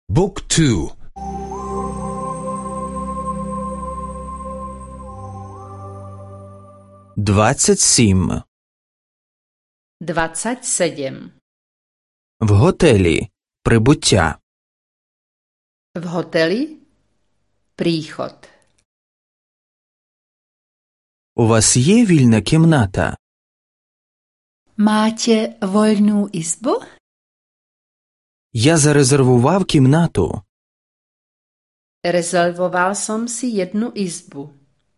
Book 2. 27. 27. В готелі. Прибуття. V hoteli príchod. У вас є вільна кімната? Máte voľnú izbu? Я зарезервував кімнату. Rezervoval som si jednu izbu.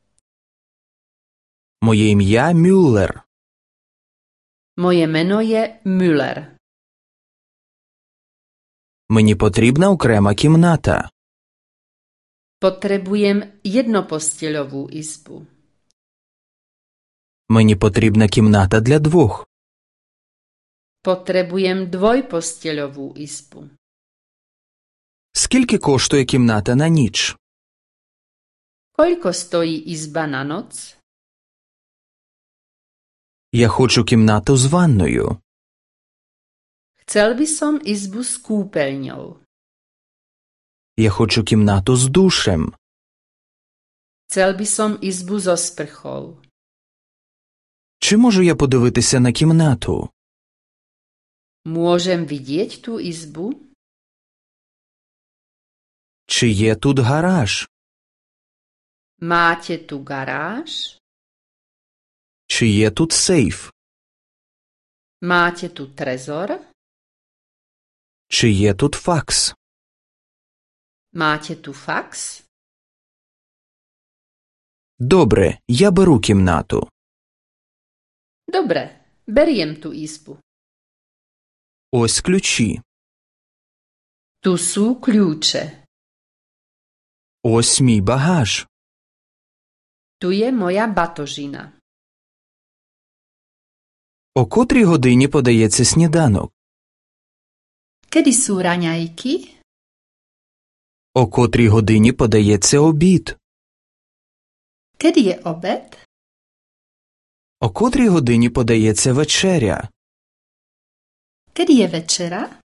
Моє ім'я Мюллер. Moje meno je Müller. Мені потрібна окрема кімната. Potrebujem jednoposteľovú izbu. Мені потрібна кімната для двох. Potrebujem dvojposteľovú izbu. Скільки коштує кімната на ніч? Koľko stojí izba na noc? Я хочу кімнату з ванною. Chcel by som izbu s kúpeľňou. Я хочу кімнату з душем. Chcel by som izbu so sprchou. Чи можу я подивитися на кімнату? Môžem vidieť tú izbu? Чи є тут гараж? Máte tu garáž? Чи є тут сейф? Máte tu trezor? Чи є тут факс? Máte tu fax? Добре, я беру кімнату. Dobre, beriem tú izbu. Ось ключі. Tu sú kľúče. Ось мій багаж. Tu je moja batožina. О котрій годині подається сніданок? Kedy sú raňajky? О котрій годині подається обід? Kedy je obed? О котрій годині подається вечеря? Kedy je večera?